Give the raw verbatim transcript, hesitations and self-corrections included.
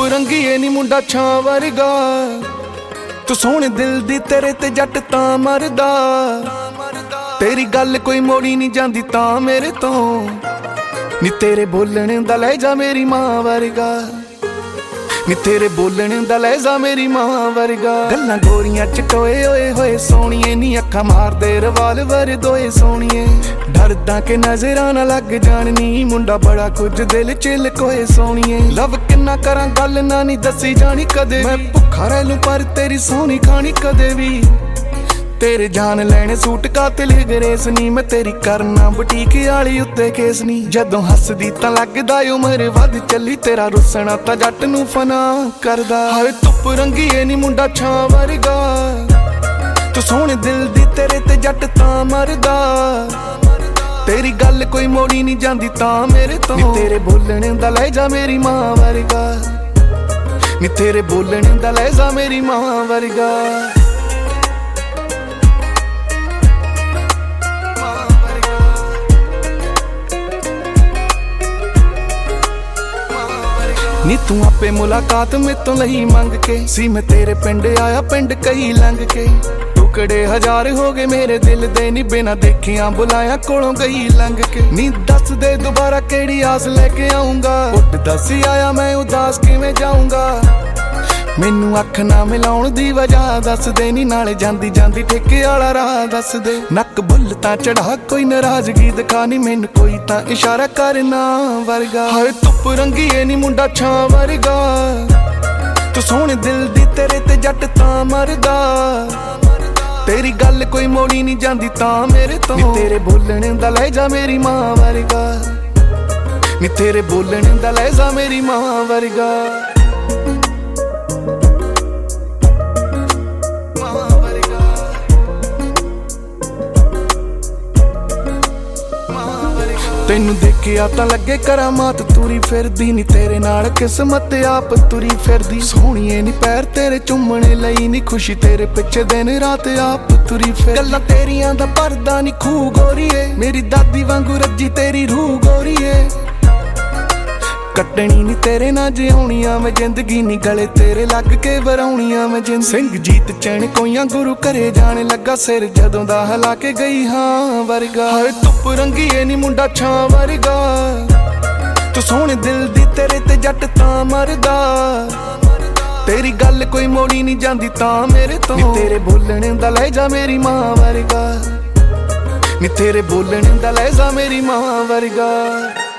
रंगीए नी मुंडा छां वर्गा, तू सोहणे दिल दी तेरे ते जट तां मरदा। तेरी गल कोई मोड़ी नहीं जांदी तां मेरे तो, नी तेरे बोलने दा लहजा मेरी मां वर्गा, नी तेरे बोलने दा लहजा मेरी मां वर्गा। गल्लां गोरियां चटोए होए होए सोहणिए नी अखां मारदे रिवाल्वर दोए सोहणिए। डरदा के नजरां ना लग जाण नी मुंडा बड़ा कुछ दिल च लकोए सोहणिए। लव किन्ना करां गल ना नी दसी जानी कदे, मैं भुखा रह लूं पर तेरी सोहनी खानी कदे भी। तेरे जान लैने सूट कातिल गरेस नी, मैं तेरी करना बुटीक आली उत्ते केस नी। जदों हसदी तां लगदा उमर वध चली, तेरा रुसना तां जट नूं फना करदा। हाय धुप रंगीए नी मुंडा छां वर्गा, तू सोहणे दिल दी तेरे ते जट तां मरदा। तेरी गल कोई मोड़ी नहीं जांदी तां मेरे तो, नी तेरे बोलने दा लहजा मेरी मां वर्गा, नी तेरे बोलने दा लहजा मेरी मां वर्गा। नी तू आपे मुलाकात में तो लही मंग के, सी मैं तेरे पिंड आया पिंड कई लंघ के। टुकड़े हजार हो गए मेरे दिल दे नी, बिना देखिया बुलाया कोलों गई लंघ के। नी दस दे दोबारा केड़ी आस लेके आऊंगा, उठ दस आया मैं उदास किवें जाऊंगा। मैनू अख ना मिलाउण दी वजह दस दे नी, नाले जांदी जांदी ठेके आला राह दस दे। नक बुल तां चढ़ा कोई नाराजगी दिखा नी, मैनू कोई तां इशारा करना वर्गा। हाय धुप रंगीए नी मुंडा छां वर्गा, तू सोहणे दिल दी तेरे ते जट तां मरदा। तेरी गल कोई मोड़ी नहीं जांदी तां मेरे तो, नी तेरे बोलने दा लहजा मेरी मां वर्गा, नी तेरे बोलने दा लहजा मेरी मां वर्गा। तेनू देखिया तां लगे करामात तुरी फिरदी नी, तेरे नाल किस्मत आप तुरी फिरदी। सोहणीए नी पैर तेरे चुम्मने लई नी, खुशी तेरे पिछे दिन रात आप तुरी फिर। गल्लां तेरियां दा परदा नी खूह गोरीए, मेरी दादी वांगू रज्जी तेरी रूह गोरीए। कटनी नी तेरे ना जिउणियां मैं जिंदगी नी, गले तेरे लग के वराउणियां मैं जिंद। सिंह जीत चैन कोइयां गुरु घरे जाने लगा, सिर जदों दा हिला के गई हां वर्गा। हाय धुप रंगीए नी मुंडा छां वर्गा, तू सोहणे दिल दी तेरे ते जट तां मरदा। तेरी गल कोई मोड़ी नहीं जांदी तां मेरे तो, नी तेरे बोलने दा लहजा मेरी मां वर्गा, नी तेरे बोलने दा लहजा मेरी मां वर्गा।